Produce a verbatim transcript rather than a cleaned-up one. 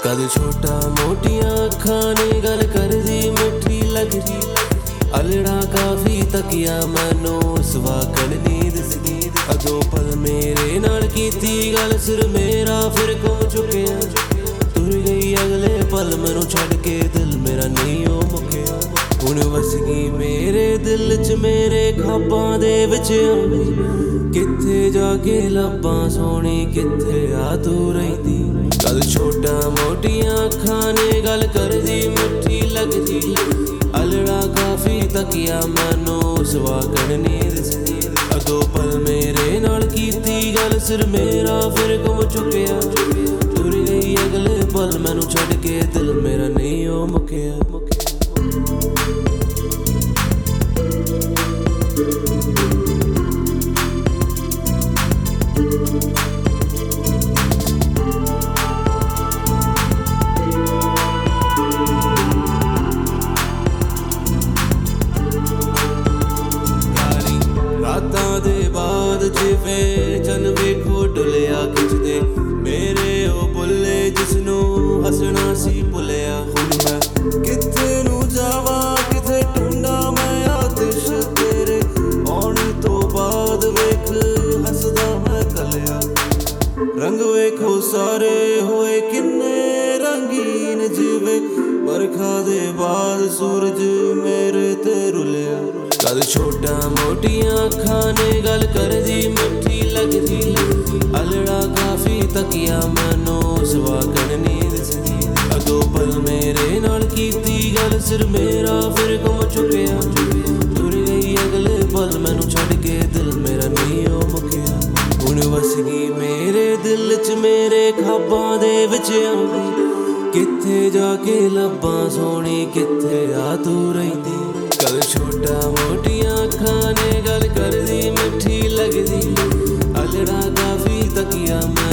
कद छोटा मोटियां अखां ने गल करदी मिठी लगदी अलड़ा काफी तकिया मैनू सवाकण नी दिसदी अदों पल मेरे नाल कीती गल सिर मेरा फिर गुम चुकिया तुर गई अगले पल मैनू छड्ड के दिल मेरा नहीं ओ मुक्किया हुण वस गई मेरे दिल च मेरे ख्वाबां दे विच आउंदी कित्थे जाके लब्बां सोहणी कित्थे आ तू रहिंदी कद छोटा मोटियां अखां ने गल करदी मिठी लगदी अलड़ा काफी तकिया मैनू सवाकण नी दिसदी अदों पल मेरे नाल कीती गल सिर मेरा फिर गुम चुकिया तुर गई अगले पल मैनू छड्ड के दिल मेरा नहीं ओ मुक्किया रातां दे बाद जिवें चन वेखो डुलिया खिचदे मेरे ओ बुल्ले जिसनू हसना सी भुलिया हुण मैं कित्थे नू जावां कित्थे ढूंढां मैं आतिश तेरे आउण तो बाद वेख हसदा मैं कलिया रंग वेखो सारे होए किन्ने रंगीन जिवें बरखा दे बाद सूरज मेरे ते रुलिया कद छोटा मोटियां अखां ने गल करदी मिठी लगदी अलड़ा काफी तकिया मैनू सवाकण नी दिसदी अदों पल मेरे नाल कीती गल सिर मेरा फिर गुम चुकिया तुर गई अगले पल मैनू छड्ड के दिल मेरा नहीं ओ मुक्किया हुण वस गई मेरे दिल च मेरे ख्वाबां दे विच आउंदी कित्थे जाके लब्बां सोहणी कित्थे आ तू रहिंदी कल छोटा मोटियां अखां ने गल करदी मिठी लगदी अलड़ा काफी तकिया